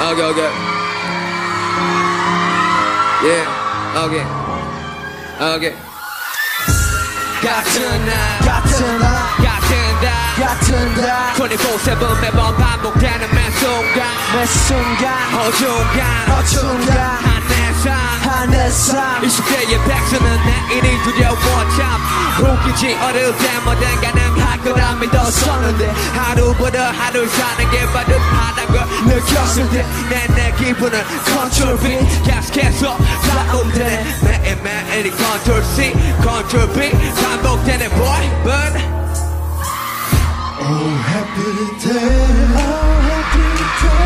Okay, okay. Yeah, okay. Okay. 같은 날 같은 날 같은 달 24/7 매번 반복되는 매 순간 어중간 한 내 삶 20대의 백수는 내일이 두려워 참 웃기지 어릴 때마다 가능할 거라 믿었었는데 하루보다 하루 사는 게 빠듯하다는 걸 느꼈을 때 내 기분은 컨트롤 B 계속해서 다운되네 매일매일이 컨트롤 C 컨트롤 B 반복되는 boy but Oh happy day